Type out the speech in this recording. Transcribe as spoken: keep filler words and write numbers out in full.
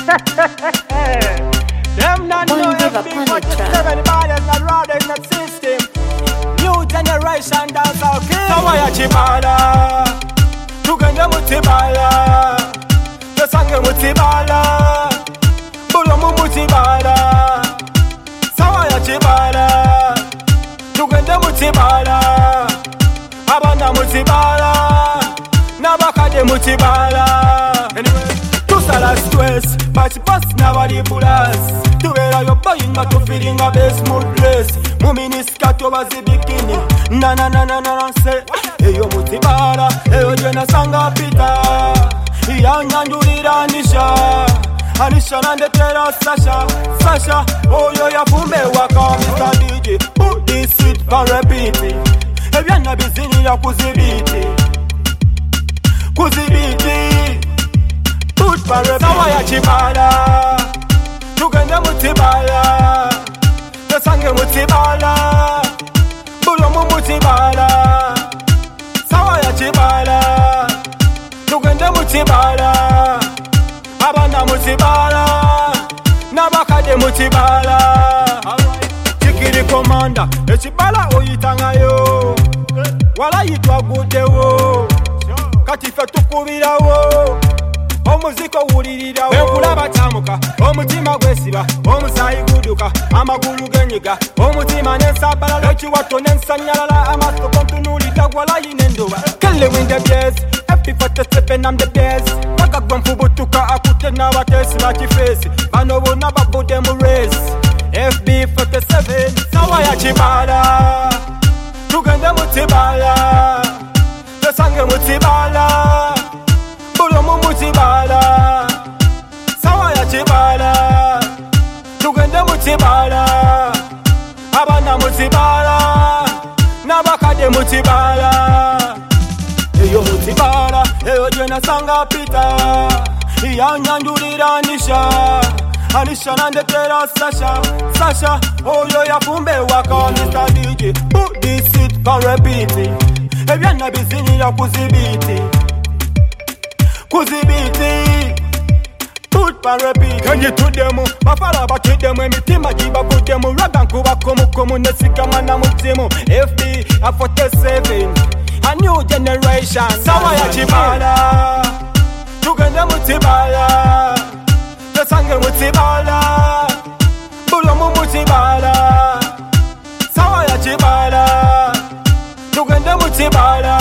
Them not know F B forty-seven, the body is not raw, there's not system. New generation dance all king. Sawaya chibala, tugende mutibala, tesange mutibala, bulomu mutibala. Sawaya chibala, tugende mutibala, abanda mutibala, nabakade mutibala. Anyway, tusala stress, but boss never leave us. To wear your boy not to feeling a best mood dress. Mumini skirt over the bikini. Na na na na na say. Hey yo mutibala, hey yo jena sanga pita. Yanya njurira Anisha, Anisha nande tera Sasha, Sasha. Oh yo ya fume waka Mister D J. Put this shit for repeat. Hey yana bizini ya kuzibiti, kuzibiti. Put for repeat. Sawaya chibala, tugende mutibala, tesange mutibala, bulomu mutibala. Sawaya chibala, tugende mutibala, abanda mutibala, nabakade mutibala. Chikiri komanda, echibala oyitanga yo, wala yitwa gudewo, katife tukubirawo. Omuziko wulirirawo wenkulaba tamuka, omutima gwesiba, omusayi guduka, amagulu genyiga, omutima nensabalala, ekiwato nensanyalala, amaso kontunulira gwalayi nendoba. Kelle winde byes, F B forty-seven I'm the best. Bagagwa mfubutuka akute n'abatesi bakifesi, bano bonna babude mu race. F B forty-seven Sawaya chibala, tugende mutibala, tesange mutibala, bulomu mutibala. Sawaya chibala, tugende mutibala, abana mutibala, nabakade mutibala. Eyo mutibala, eyo jena sanga pita. Yanya njurira Anisha, Anisha nande tera Sasha, Sasha. Oh yo ya fumbe waka Mister D J. Put this shit for repeat. Ebyana bizini ya kuzibiti, kuzibiti. Put for repeat. Kenye to demo, mafala baki demo, emitima jiba put demo, raga nkuba komu komu nesika mana mutimu. F B forty-seven, a new generation. Sawaya chibala, tugende mutibala, tesange mutibala, bulomu mutibala. Sawaya chibala, tugende mutibala,